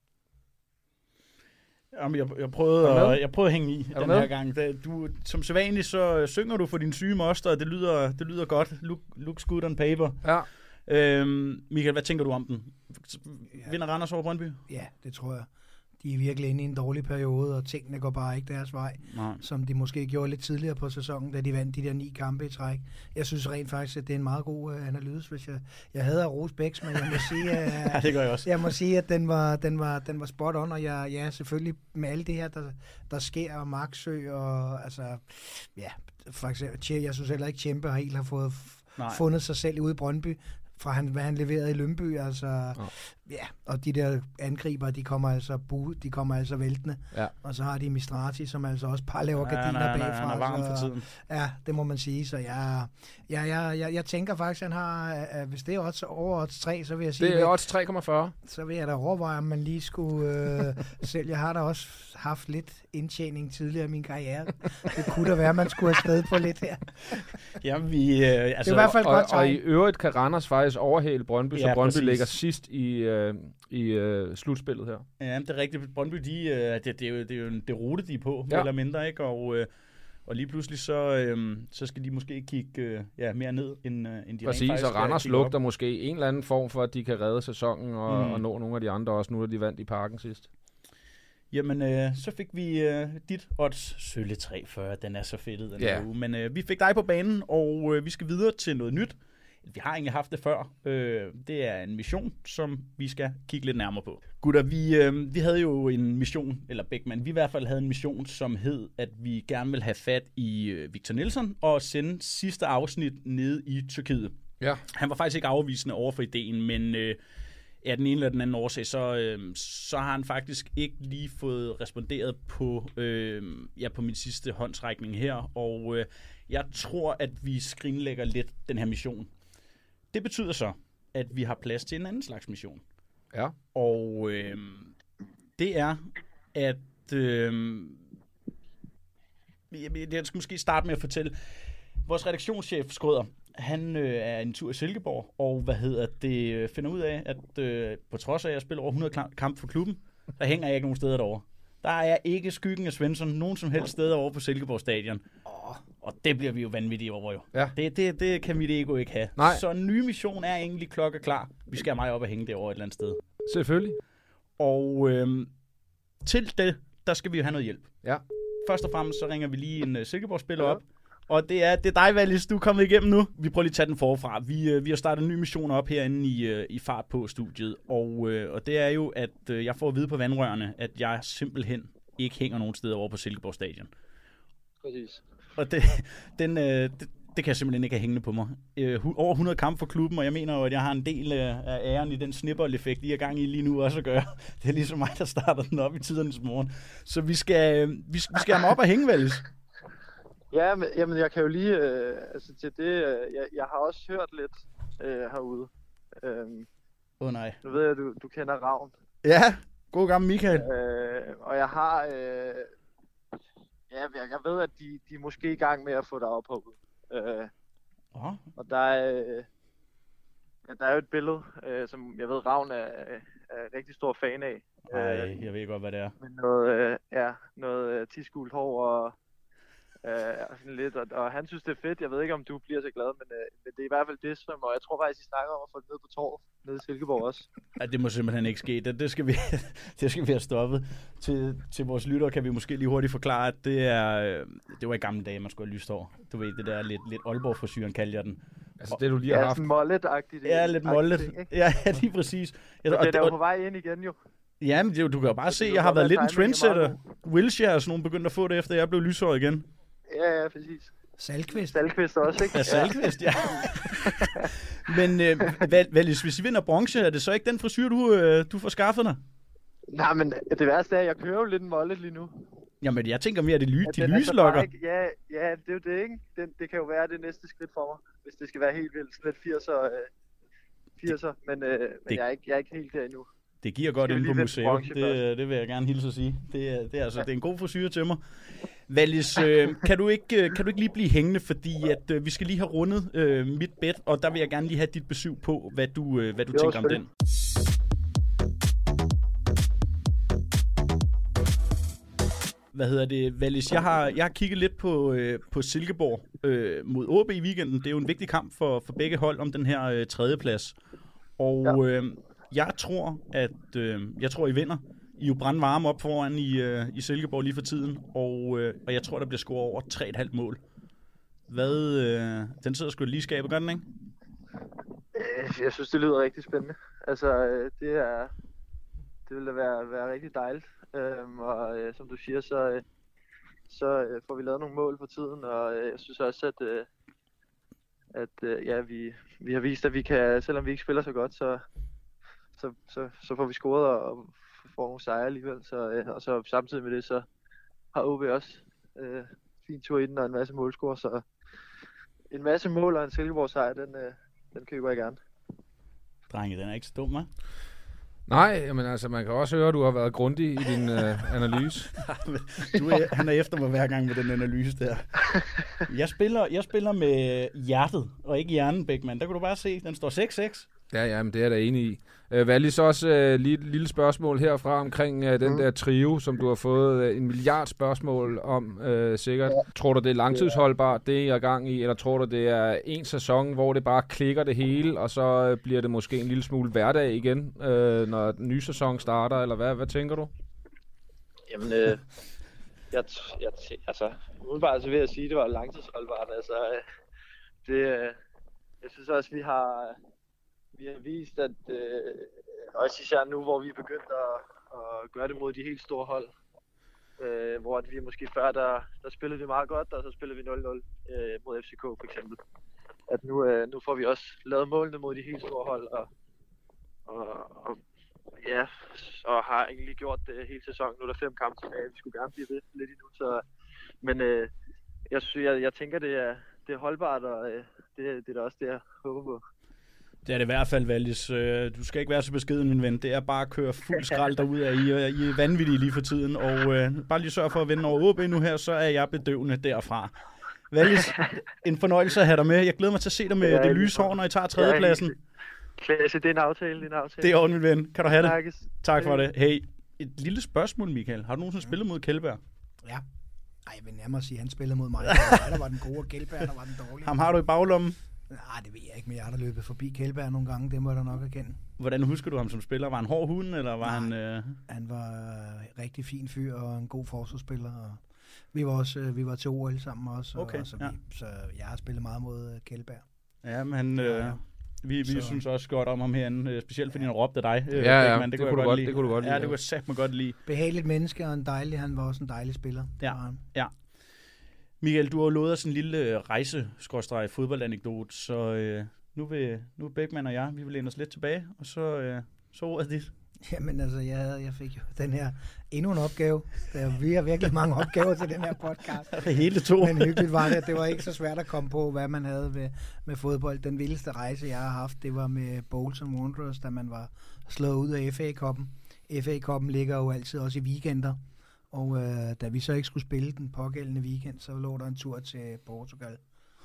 Jamen, jeg, jeg, prøvede at, jeg prøvede at hænge i den med? her gang. Du, som sædvanligt, så synger du for din syge moster, og det lyder, det lyder godt. Look, looks good on paper. Ja. Øhm, Michael, hvad tænker du om den? Vinder Randers over Brøndby? Ja, det tror jeg. De er virkelig inde i en dårlig periode, og tingene går bare ikke deres vej, Nej. som de måske gjorde lidt tidligere på sæsonen, da de vandt de der ni kampe i træk. Jeg synes rent faktisk, at det er en meget god uh, analyse, hvis jeg, jeg hader Rose Bæks, men jeg må sige, uh, ja, det gør jeg også. Jeg må sige, at den var, den var, den var spot on, og jeg, ja, selvfølgelig med alt det her, der, der sker, og Marksø, og altså, ja, for eksempel, jeg synes heller ikke, Kæmpe helt har fået f- fundet sig selv ude i Brøndby, fra han, hvad han leverede i Lyngby, altså, ja. ja, og de der angriber, de kommer altså bu, de kommer altså væltende, ja. Og så har de Mistrati, som altså også bare laver ja, gardiner nej, bagfra. Han er varm for så, tiden. Ja, det må man sige, så jeg, jeg, jeg, jeg, jeg tænker faktisk, han har, at hvis det er odds, over odds tre, så vil jeg sige... Det er odds tre komma fyrre. Så vil jeg da overveje, om man lige skulle øh, selv. Jeg har da også haft lidt indtjening tidligere i min karriere. Det kunne da være, at man skulle have sted på lidt her. Jamen, vi... Øh, altså, det er i hvert fald og, godt tegn. Og i øvrigt kan Randers faktisk overhale Brøndby, ja, så Brøndby præcis. ligger sidst i, øh, i øh, slutspillet her. Ja, det er rigtigt. Brøndby, de, øh, det, det, er jo, det er jo en derute, de er på, ja. Eller mindre, ikke? Og, øh, og lige pludselig, så, øh, så skal de måske kigge øh, ja, mere ned, end, øh, end de Præcis, rent faktisk og Randers lugter op. måske en eller anden form for, at de kan redde sæsonen og, mm. og nå nogle af de andre også, nu er de vandt i parken sidst. Jamen, øh, så fik vi øh, dit odds Sølle tre komma fyrre. Den er så fedtet den ja. her uge. Men øh, vi fik dig på banen, og øh, vi skal videre til noget nyt. Vi har egentlig haft det før. Øh, det er en mission, som vi skal kigge lidt nærmere på. Gutter, vi, øh, vi havde jo en mission, eller Beckmann, vi i hvert fald havde en mission, som hed, at vi gerne vil have fat i øh, Victor Nilsson og sende sidste afsnit ned i Tyrkiet. Ja. Han var faktisk ikke afvisende over for ideen, men... Øh, af den ene eller den anden årsag, så, øh, så har han faktisk ikke lige fået responderet på, øh, ja, på min sidste håndsrækning her, og øh, jeg tror, at vi skrinlægger lidt den her mission. Det betyder så, at vi har plads til en anden slags mission. Ja. Og øh, det er, at øh, jeg, jeg skal måske starte med at fortælle, vores redaktionschef Skrøder, han øh, er en tur i Silkeborg, og hvad hedder det, finder ud af, at øh, på trods af, at jeg spiller over hundrede kampe for klubben, der hænger jeg ikke nogen steder derovre. Der er ikke skyggen af Svensson nogen som helst steder over på Silkeborg Stadion. Oh. Og det bliver vi jo vanvittige over, jo. Ja. Det, det, det kan mit ego ikke have. Nej. Så en ny mission er egentlig klokkeklar. Vi skal have mig op og hænge derovre et eller andet sted. Selvfølgelig. Og øh, til det, der skal vi jo have noget hjælp. Ja. Først og fremmest så ringer vi lige en uh, Silkeborg-spiller op. Og det er, det er dig, Wallis, du er kommet igennem nu. Vi prøver lige at tage den forfra. Vi, uh, vi har startet en ny mission op herinde i, uh, i Fart på studiet. Og, uh, og det er jo, at uh, jeg får at vide på vandrørene, at jeg simpelthen ikke hænger nogen steder over på Silkeborg Stadion. Præcis. Og det, den, uh, det, det kan jeg simpelthen ikke have hængende på mig. Uh, over hundrede kampe for klubben, og jeg mener jo, at jeg har en del uh, af æren i den snibbold-effekt, I er gang i lige nu også at gøre. Det er ligesom mig, der starter den op i tidernes morgen. Så vi skal, uh, vi, vi skal have mig op og hænge, Wallis. Ja, men jamen, jeg kan jo lige, øh, altså til det, øh, jeg, jeg har også hørt lidt øh, herude. Åh øhm, oh, nej. Nu ved jeg, du, du kender Ravn. Ja, god gammel Michael. Øh, og jeg har, øh, ja, jeg, jeg ved, at de, de er måske i gang med at få dig ophugget. Øh, oh. Og der er, øh, ja, der er jo et billede, øh, som jeg ved, Ravn er, er rigtig stor fan af. Nej, øh, jeg ved godt, hvad det er. Med noget, øh, ja, noget øh, tidsgult hår og... Uh, sådan lidt, og, og han synes det er fedt. Jeg ved ikke om du bliver så glad, men, uh, men det er i hvert fald det, som, og jeg tror faktisk I snakker om at få det ned på torvet nede i Silkeborg også. Ja, det må simpelthen ikke ske. Det, det, skal, vi, det skal vi have stoppet. Til, til vores lyttere kan vi måske lige hurtigt forklare, at det er det var i gamle dage, man skulle have lyst hår. Du ved, det der lidt, lidt Aalborg-frisyren, kalder jeg den. Altså det du lige har ja, haft. Sådan mollet-agtigt. Ja, lidt mollet. Ja, lige præcis. Ja, det er der jo på vej ind igen jo. Ja, men det, du kan jo bare se, jeg har været lidt en trendsetter. Wilshere og sådan nogen begyndte at få det, efter jeg blev lyshåret igen. Ja, ja, præcis. Salkvist. Salkvist også, ikke? Ja, Salkvist, ja. Men øh, Wallis, hvis I vinder bronze, er det så ikke den frisyr, du, øh, du får skaffet dig? Nej, men det værste er, at jeg kører jo lidt en mollet lige nu. Jamen, jeg tænker mere, at det ly- ja, de lyslokker. Altså ja, ja, det er jo det, ikke? Det, det kan jo være det næste skridt for mig, hvis det skal være helt vildt. Sådan lidt firser, øh, firser, men, øh, men det... jeg, er ikke, jeg er ikke helt der endnu. Det giver godt ind på museet. Det, det vil jeg gerne hilse at sige. Det er, det er, altså, det er en god frisyr til mig. Wallis, øh, kan, du ikke, kan du ikke lige blive hængende, fordi at, øh, vi skal lige have rundet øh, mit bed, og der vil jeg gerne lige have dit besøg på, hvad du, øh, hvad du tænker om den. Hvad hedder det, Wallis? Jeg har, jeg har kigget lidt på, øh, på Silkeborg øh, mod A B i weekenden. Det er jo en vigtig kamp for, for begge hold om den her øh, tredjeplads. Og øh, jeg tror, at øh, jeg tror, I vinder. I er jo brandvarme op foran i, øh, i Silkeborg lige for tiden, og, øh, og jeg tror, der bliver scoret over tre komma fem mål. Hvad, øh, den sidder sgu lige i skabet, gør den, ikke? Jeg synes, det lyder rigtig spændende. Altså, det er, det vil da være, være rigtig dejligt. Øhm, og øh, som du siger, så, øh, så øh, får vi lavet nogle mål for tiden, og øh, jeg synes også, at, øh, at øh, ja, vi, vi har vist, at vi kan, selvom vi ikke spiller så godt, så, så, så, så får vi scoret og får nogle sejre alligevel, så, øh, og så samtidig med det, så har O B også øh, fin tur i den og en masse målscore, så en masse mål og en Silkeborg sejr, den, øh, den køber jeg gerne. Drenge, den er ikke så dum, hva'? Nej, men altså, man kan også høre, at du har været grundig i din øh, analyse. du er, han er efter mig hver gang med den analyse der. Jeg spiller, jeg spiller med hjertet, og ikke hjernen, Bækman. Der kan du bare se, den står seks seks. Ja, ja, men det er jeg da enig i. Øh, Wallis, også øh, lige et lille spørgsmål herfra omkring øh, den mm. der trio, som du har fået øh, en milliard spørgsmål om, øh, sikkert. Ja. Tror du, det er langtidsholdbart, det er i gang i, eller tror du, det er en sæson, hvor det bare klikker det hele, og så øh, bliver det måske en lille smule hverdag igen, øh, når den nye sæson starter, eller hvad, hvad tænker du? Jamen, øh, jeg, jeg, altså, umiddelbart så vil jeg sige, at det var langtidsholdbart. Altså, øh, det, øh, jeg synes også, vi har... Vi har vist, at øh, også især nu, hvor vi er begyndt at, at gøre det mod de helt store hold, øh, hvor at vi måske før, der, der spillede vi meget godt, og så spillede vi nul nul øh, mod F C K for eksempel. At nu, øh, nu får vi også lavet målene mod de helt store hold, og, og, og ja, og har egentlig gjort det hele sæsonen. Nu er der fem kampe tilbage. Vi skulle gerne blive ved lidt endnu. Så, men øh, jeg, synes, jeg, jeg tænker, det er, det er holdbart, og øh, det, det er da også det, jeg håber på. Det er det i hvert fald, Valdis. Du skal ikke være så beskeden, min ven. Det er bare at køre fuld skrald derudad. I, I er vanvittige lige for tiden. Og øh, bare lige sørg for at vende over O B nu her, så er jeg bedøvende derfra. Valdis, en fornøjelse at have dig med. Jeg glæder mig til at se dig med det, det lyse hår, når I tager tredjepladsen. Klasse, det er en aftale, det er en aftale. Det er ordentligt, min ven. Kan du have det? Takkes. Tak for det. Hey, et lille spørgsmål, Michael. Har du nogensinde spillet mod Kjeldberg? Ja. Ej, jeg vil nærmere sige, at han spillede mod mig. Der var den gode, og Kjeldberg, der var den dårlige. Ham har du i baglommen? Nej, det ved jeg ikke, men jeg har da løbet forbi Kjeldberg nogle gange. Det må jeg da nok erkende. Hvordan husker du ham som spiller? Var han hård hund, eller var Nej, han... Øh... Han var øh, rigtig fin fyr og en god forsvarsspiller. Og vi var også øh, vi var til O L sammen også. Okay, og, så, ja. vi, så jeg har spillet meget mod øh, Kjeldberg. Ja, men han... Øh... Ja, ja. Vi, vi synes også godt om ham herinde, specielt fordi han råbte dig. Ja, ja, Beckmann. det, det, kunne kunne du godt, lide. det kunne du godt lide. Ja, det kunne jeg sagt mig godt lide. Behageligt menneske og en dejlig, han var også en dejlig spiller. Ja, ja. Michael, du har jo lovet os en lille rejse-fodboldanekdote, så øh, nu vil nu vil Beckmann og jeg, vi vil læne os lidt tilbage, og så, øh, så ordet dit. Jamen altså, jeg, havde, jeg fik jo den her endnu en opgave. Der, vi har virkelig mange opgaver til den her podcast. Hele to. Men hyggeligt var det, at det var ikke så svært at komme på, hvad man havde med, med fodbold. Den vildeste rejse, jeg har haft, det var med Bolton Wanderers, da man var slået ud af F A-koppen. F A-koppen ligger jo altid også i weekender. Og øh, da vi så ikke skulle spille den pågældende weekend, så lå der en tur til Portugal,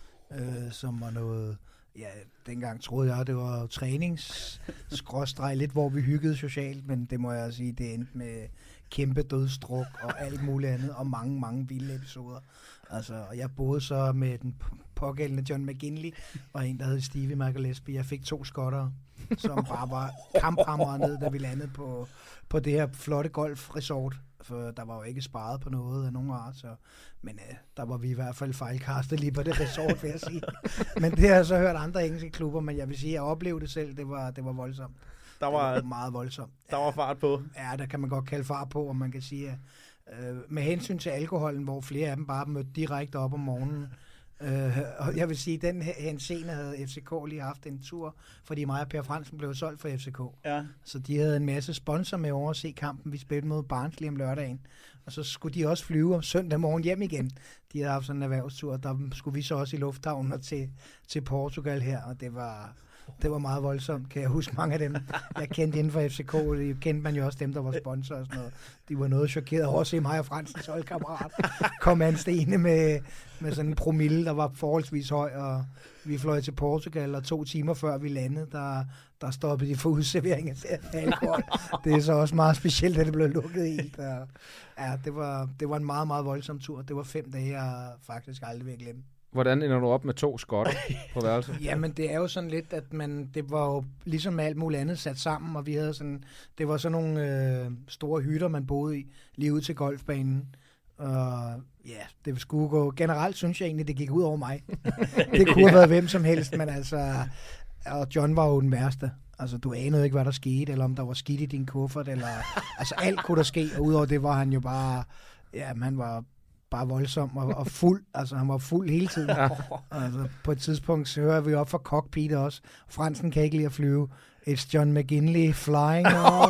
øh, som var noget... Ja, dengang troede jeg, det var træningsskråstreg lidt, hvor vi hyggede socialt, men det må jeg sige, det endte med kæmpe dødstruk og alt muligt andet, og mange, mange vilde episoder. Altså, jeg boede så med den pågældende John McGinley, og en, der hed Stevie McAlesby. Jeg fik to skotter, som bare var kamphamrede ned, da vi landede på, på det her flotte golfresort. For der var jo ikke sparet på noget af nogen art, så, men øh, der var vi i hvert fald fejlkastet lige på det resort, vil jeg sige. Men det har jeg så hørt andre engelske klubber, men jeg vil sige, at jeg oplevede det selv, det var, det var voldsomt. Der var, det var meget voldsomt. Der var fart på. Ja, der kan man godt kalde fart på, og man kan sige, at øh, med hensyn til alkoholen, hvor flere af dem bare mødte direkte op om morgenen, Øh, og jeg vil sige, at den henseende havde F C K lige haft en tur, fordi mig og Per Fransen blev solgt for F C K. Ja. Så de havde en masse sponsor med over at se kampen. Vi spillede mod Barnsley om lørdagen, og så skulle de også flyve om søndag morgen hjem igen. De havde haft sådan en erhvervstur, og der skulle vi så også i lufthavnen og til, til Portugal her, og det var... Det var meget voldsomt, kan jeg huske mange af dem. Jeg kendte inden for F C K, det kendte man jo også dem, der var sponsor og sådan noget. De var noget chokeret over at se mig og Fransens holdkammerat kom anstene med, med sådan en promille, der var forholdsvis høj, og vi fløj til Portugal, og to timer før vi landede, der, der stoppede de for udservering af alkohol. Det er så også meget specielt, at det blev lukket helt. Og, ja, det var, det var en meget, meget voldsom tur. Det var fem dage, jeg faktisk aldrig vil glemme. Hvordan ender du op med to skotter på værelset? Jamen, det er jo sådan lidt, at man, det var jo ligesom med alt muligt andet sat sammen, og vi havde sådan, det var sådan nogle øh, store hytter, man boede i, lige ud til golfbanen. Og ja, det skulle gå, generelt synes jeg egentlig, det gik ud over mig. Det kunne have været hvem som helst, men altså, og John var jo den værste. Altså, du anede ikke, hvad der skete, eller om der var skidt i din kuffert, eller, altså alt kunne der ske, og udover det var han jo bare, ja, han var bare voldsom og, og fuld. Altså, han var fuld hele tiden. Altså, på et tidspunkt så hører vi op fra cockpit også. Fransen kan ikke lide at flyve. It's John McGinley flying on.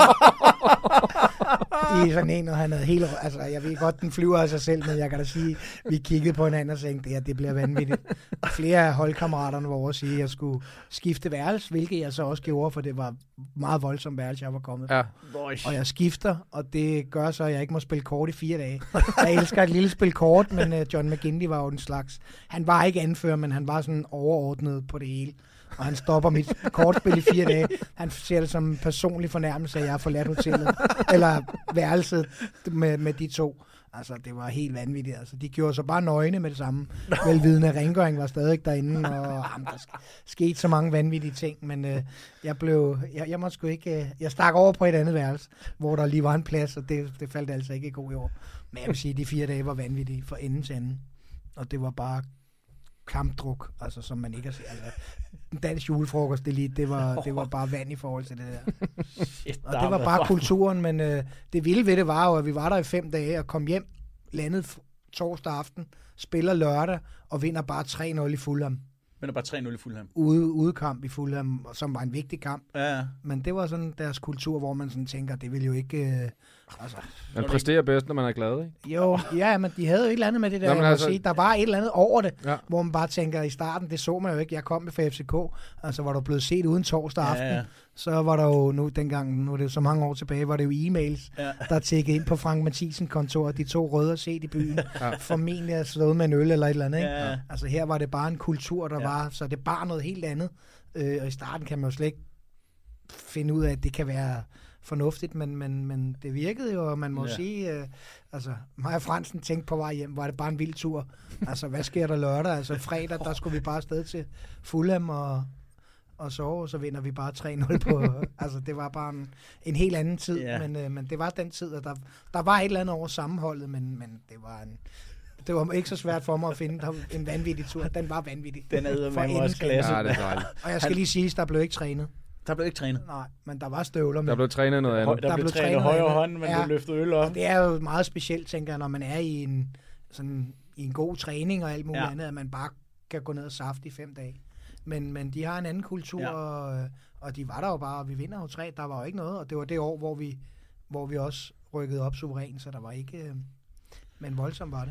I sådan en, og han havde helt... Altså, jeg ved godt, den flyver af sig selv, men jeg kan da sige, vi kiggede på hinanden og tænkte, ja, det bliver vanvittigt. Flere af holdkammeraterne var over at sige, at jeg skulle skifte værelse, hvilket jeg så også gjorde, for det var meget voldsomt værelse, jeg var kommet. Ja. Og jeg skifter, og det gør så, at jeg ikke må spille kort i fire dage. Jeg elsker et lille spil kort, men uh, John McGinley var jo den slags. Han var ikke anfører, men han var sådan overordnet på det hele. Og han stopper mit kortspil i fire dage. Han ser det som en personlig fornærmelse, at jeg har forladt hotellet. Eller værelset med, med de to. Altså, det var helt vanvittigt. Altså, de gjorde så bare nøgne med det samme. Velvidende, rengøring var stadig derinde, og jamen, der skete så mange vanvittige ting. Men øh, jeg blev, jeg, jeg måtte sgu ikke, øh, jeg stak over på et andet værelse, hvor der lige var en plads, og det, det faldt altså ikke i god jord. Men jeg vil sige, at de fire dage var vanvittige fra ende til anden. Og det var bare kampdruk, altså som man ikke har set. Altså, en dansk julefrokost, det, lige, det, var, det var bare vand i forhold til det der. Shit, og det var bare kulturen, men øh, det vilde ved det var jo, at vi var der i fem dage og kom hjem, landede torsdag aften, spiller lørdag og vinder bare tre nul i Fulham. Men det var bare tre nul i Fulham. Ude, udekamp i Fulham, som var en vigtig kamp. Ja, ja. Men det var sådan deres kultur, hvor man sådan tænker, det vil jo ikke... Øh, altså, Man præsterer bedst, når man er glad, ikke? jo, ja, men de havde jo et eller andet med det der. Nå, men Jeg må altså- sige, der var et eller andet over det, Ja. hvor man bare tænker, i starten, det så man jo ikke. Jeg kom med for F C K, altså var du blevet set uden torsdag aften. Ja, ja. Så var der jo nu dengang, nu er det jo så mange år tilbage, var det jo e-mails, Ja. der tækkede ind på Frank Mathisen kontor, de to rødder set i byen, ja. formentlig er slået med en øl eller et eller andet. Ikke? Ja, ja. Altså her var det bare en kultur, der Ja. var, så det bar noget helt andet. Øh, og i starten kan man jo slet ikke finde ud af, at det kan være fornuftigt, men, men, men det virkede jo, og man må Ja. ja. sige, øh, altså mig og Fransen tænkte på vej hjem, var det bare en vild tur. Altså hvad sker der lørdag? Altså fredag, der skulle vi bare afsted til Fulham og og sove, og så vinder vi bare tre nul på... altså, det var bare en, en helt anden tid, Ja. men, øh, men det var den tid, og der, der var et eller andet over sammenholdet, men, men det var en... Det var ikke så svært for mig at finde der en vanvittig tur. Den var vanvittig. Den er For eddermame enden også til klasse. Ja, det er dejligt. Og jeg skal lige sige, der blev ikke trænet. Der blev ikke trænet. Nej, men der var støvler med. Der blev trænet noget Høj, andet. der, Der blev blev trænet trænet højre andet. hånd, men Ja. du løftede øl op. Og det er jo meget specielt, tænker jeg, når man er i en, sådan, i en god træning og alt muligt Ja. andet, at man bare kan gå ned og safte i fem dage. Men, men de har en anden kultur, Ja. og, og de var der jo bare, og vi vinder jo tre, der var jo ikke noget, og det var det år, hvor vi, hvor vi også rykkede op suverænt, så der var ikke, øh, men voldsomt var det.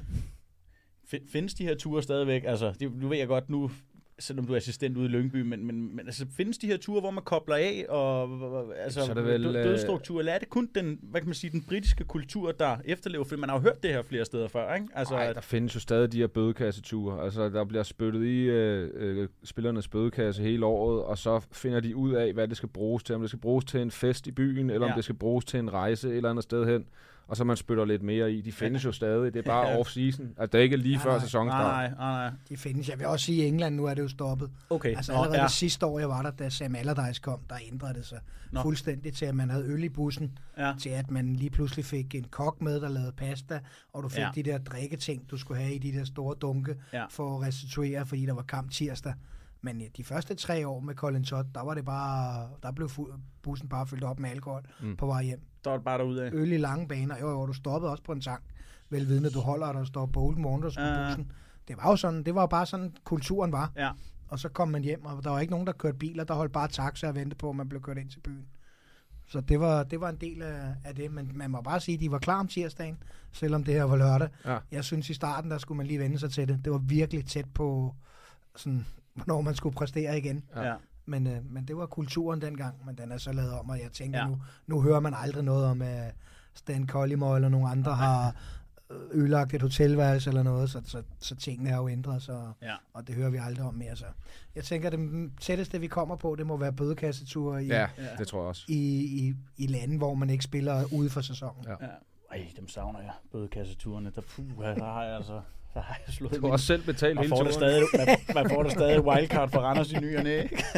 Fin- Findes de her ture stadigvæk? Altså, det, nu ved jeg godt nu, selvom du er assistent ude i Lyngby, men, men, men altså, findes de her ture, hvor man kobler af, og altså, Så er det vel, dø- dødstruktur, eller er det kun den, hvad kan man sige, den britiske kultur, der efterlever? For man har jo hørt det her flere steder før, ikke? Altså, Nej, der findes jo stadig de her bødekasseture. Altså, der bliver spyttet i øh, øh, spillernes bødekasse hele året, og så finder de ud af, hvad det skal bruges til. Om det skal bruges til en fest i byen, eller Ja. om det skal bruges til en rejse et eller andet sted hen. Og så man spytter lidt mere i. De findes jo stadig. Det er bare Ja. off-season. Altså, det er ikke lige Nej, før nej. sæsonstart. nej, nej, nej. De findes. Jeg vil også sige, at i England nu er det jo stoppet. Okay. Altså Nå, allerede ja. det sidste år, jeg var der, da Sam Allardyce kom, der ændrede det sig Nå. fuldstændig til, at man havde øl i bussen, Ja. til at man lige pludselig fik en kok med, der lavede pasta, og du fik Ja. de der drikketing, du skulle have i de der store dunke, Ja. for at restituere, fordi der var kamp tirsdag. Men ja, de første tre år med Colin Todd, der var det bare, der blev fu- bussen bare fyldt op med alkohol Mm. mm. på vej hjem. Der var det bare derude af. Øl i lange baner. Jo, jo, du stoppede også på en tank. Velvidende, du holder, og der står Bolton Wanderers på Ja. bussen. Det var jo sådan, det var jo bare sådan, kulturen var. Ja. Og så kom man hjem, og der var ikke nogen, der kørte biler, der holdt bare taxa og ventede på, at man blev kørt ind til byen. Så det var, det var en del af, af det, men man må bare sige, at de var klar om tirsdagen, selvom det her var lørdag. Ja. Jeg synes i starten, der skulle man lige vende sig til det. Det var virkelig tæt på, sådan, hvornår man skulle præstere igen. Ja. Men, øh, men det var kulturen dengang, men den er så lavet om, og jeg tænker Ja. ja. nu, nu hører man aldrig noget om, at Stan Collymore eller nogen andre har ødelagt et hotelværelse eller noget, så, så, så tingene er jo ændret, så, Ja. og det hører vi aldrig om mere. Så jeg tænker, det tætteste, vi kommer på, det må være bødekasseture i, Ja, Ja. det tror jeg også. i, i, i lande, hvor man ikke spiller ude for sæsonen. Ja. Ja. Ej, dem savner jeg. Bødekasseturene. Der, puh, der har jeg altså... Der har jeg slået Du har også selv betalt man hele får, turen. der stadig, man, man får der stadig wildcard for Randers i ny og næ, ikke?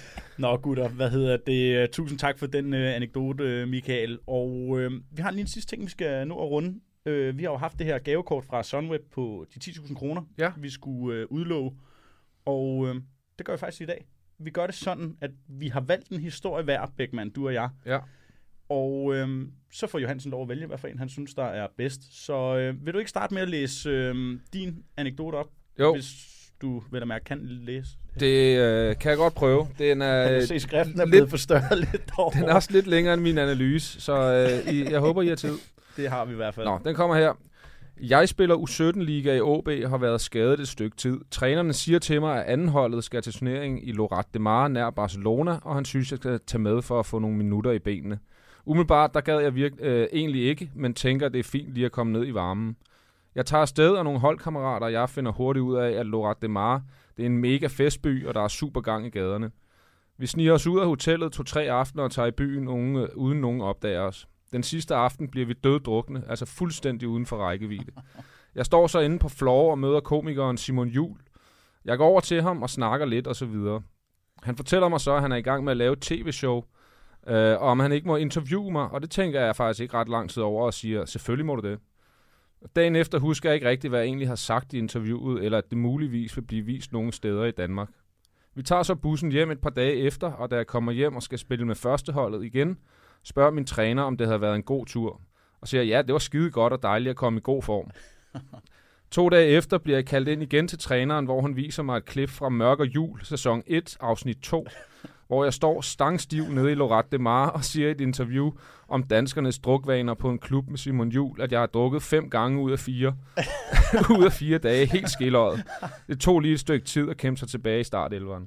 Nå gutter, hvad hedder det? Tusind tak for den øh, anekdote, Michael. Og øh, vi har lige en sidste ting, vi skal nå at runde. Øh, vi har jo haft det her gavekort fra Sunweb på de ti tusind kroner, Ja. vi skulle øh, udlove. Og øh, det gør vi faktisk i dag. Vi gør det sådan, at vi har valgt en historie hver, Bækman, du og jeg. Ja. Og øh, så får Johansen lov at vælge, hvad for en han synes, der er bedst. Så øh, vil du ikke starte med at læse øh, din anekdote op, Jo, hvis du vel at mærke kan læse? det øh, kan jeg godt prøve. Den er, Kan du se, skriften er lidt- blevet forstørret lidt derovre? den er også lidt længere end min analyse, så øh, I, jeg håber, I har tid. Det har vi i hvert fald. Nå, den kommer her. Jeg spiller U sytten-liga i O B og har været skadet et stykke tid. Trænerne siger til mig, at andenholdet skal til turneringen i Lloret de Mar nær Barcelona, og han synes, jeg skal tage med for at få nogle minutter i benene. Umiddelbart, der gad jeg virke, øh, egentlig ikke, men tænker, det er fint lige at komme ned i varmen. Jeg tager afsted, og nogle holdkammerater, jeg finder hurtigt ud af, at Lloret de Mar, det er en mega festby, og der er super gang i gaderne. Vi sniger os ud af hotellet to-tre aftener og tager i byen ungen, uden nogen opdager os. Den sidste aften bliver vi døddrukne, altså fuldstændig uden for rækkevidde. Jeg står så inde på floor og møder komikeren Simon Juhl. Jeg går over til ham og snakker lidt og så videre. Han fortæller mig så, at han er i gang med at lave et tv-show, øh, og om han ikke må interviewe mig, og det tænker jeg faktisk ikke ret lang tid over og siger, selvfølgelig må du det. Dagen efter husker jeg ikke rigtigt, hvad jeg egentlig har sagt i interviewet, eller at det muligvis vil blive vist nogle steder i Danmark. Vi tager så bussen hjem et par dage efter, og da jeg kommer hjem og skal spille med førsteholdet igen, spørger min træner, om det havde været en god tur, og siger, ja, det var skide godt og dejligt at komme i god form. To dage efter bliver jeg kaldt ind igen til træneren, hvor han viser mig et klip fra Mørk og Jul, sæson et, afsnit to, hvor jeg står stangstiv nede i Lorette de Mar og siger i et interview om danskernes drukvaner på en klub med Simon Juhl, at jeg har drukket fem gange ud af fire. ud af fire dage, helt skilløjet. Det tog lige et stykke tid at kæmpe sig tilbage i startelveren.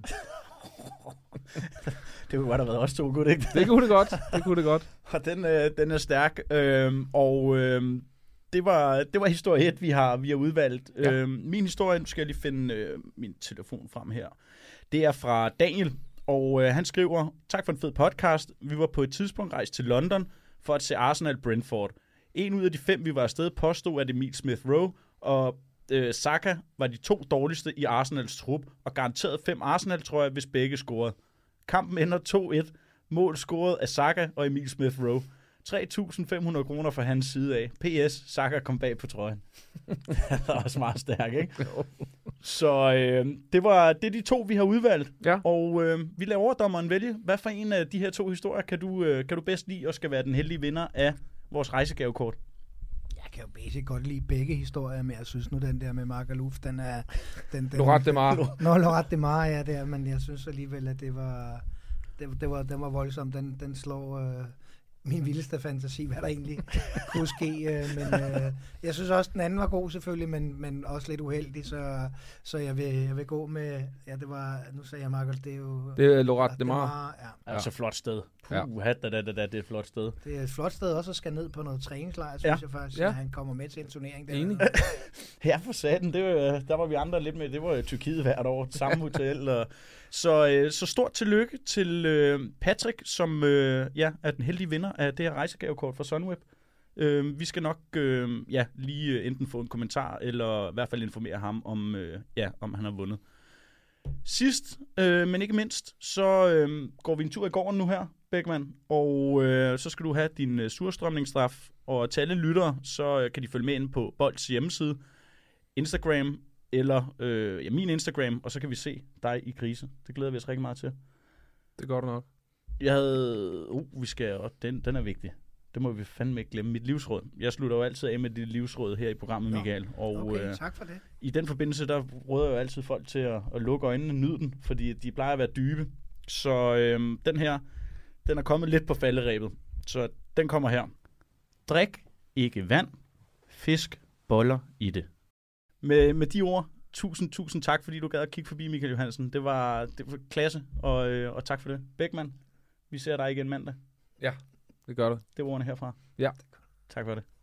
Det kunne godt have været også to, kunne det ikke? Det kunne det godt, det kunne det godt. Og den, øh, den er stærk, øhm, og øhm, det, var, det var historie et, vi har, vi har udvalgt. Ja. Øhm, min historie, nu skal jeg lige finde øh, min telefon frem her. Det er fra Daniel, og øh, han skriver, tak for en fed podcast. Vi var på et tidspunkt rejst til London for at se Arsenal Brentford. En ud af de fem, vi var afsted, påstod, at Emil Smith Rowe og øh, Saka var de to dårligste i Arsenals trup, og garanteret fem Arsenal, tror jeg, hvis begge scorede. Kampen ender to et. Mål scoret af Saka og Emil Smith Rowe. tre tusind fem hundrede kroner fra hans side af. P S. Saka kom bag på trøjen. Det er også meget stærk, ikke? Så øh, det var det er de to, vi har udvalgt. Ja. Og øh, vi lader overdommeren vælge. Hvad for en af de her to historier kan du, øh, kan du bedst lide og skal være den heldige vinder af vores rejsegavekort? Jeg kan jo basic godt lide begge historier, men jeg synes nu, den der med Magaluf, den er... Den, den, Lorette de Mar. Nå, Lorette de Mar, ja, det er, men jeg synes alligevel, at det var... Det, det var, den var voldsom. Den, den slår øh, min vildeste fantasi, hvad der egentlig kunne ske. Øh, men øh, jeg synes også, den anden var god selvfølgelig, men, men også lidt uheldig, så, så jeg, vil, jeg vil gå med... Ja, det var... Nu sagde jeg Margot, det er jo... Det er Lorette de Mar. Ja. Altså flot sted. Puh, ja. da, da, da, da, det er et flot sted. Det er et flot sted også at skal ned på noget træningslejr, synes ja. jeg faktisk, ja. at han kommer med til en turnering. Der. Enig. Ja, for satan. Det var, der var vi andre lidt med. Det var Tyrkiet hvert år. Samme hotel. Og, så, så stort tillykke til øh, Patrick, som øh, ja, er den heldige vinder af det her rejsegavekort fra Sunweb. Øh, vi skal nok øh, ja, lige enten få en kommentar, eller i hvert fald informere ham om, øh, ja, om han har vundet. Sidst, øh, men ikke mindst, så øh, går vi en tur i gården nu her, Beckmann, og øh, så skal du have din øh, surstrømningsstraf, og til alle lyttere, så øh, kan de følge med ind på Bolds hjemmeside, Instagram, eller øh, ja, min Instagram, og så kan vi se dig i krise. Det glæder vi os rigtig meget til. Det går du nok. Jeg havde, uh, vi skal, og den, den er vigtig. Det må vi fandme ikke glemme. Mit livsråd. Jeg slutter jo altid af med dit livsråd her i programmet, Michael. Og, okay, tak for det. Øh, i den forbindelse, der råder jeg jo altid folk til at, at lukke øjnene og nyde den, fordi de plejer at være dybe. Så øh, den her, den er kommet lidt på falderebet. Så den kommer her. Drik ikke vand. Fisk boller i det. Med, med de ord, tusind, tusind tak, fordi du gad at kigge forbi, Michael Johansen. Det var, det var klasse, og, øh, og tak for det. Beckmann, vi ser dig igen mandag. Ja, det gør du. Det var ordene herfra. Ja. Tak for det.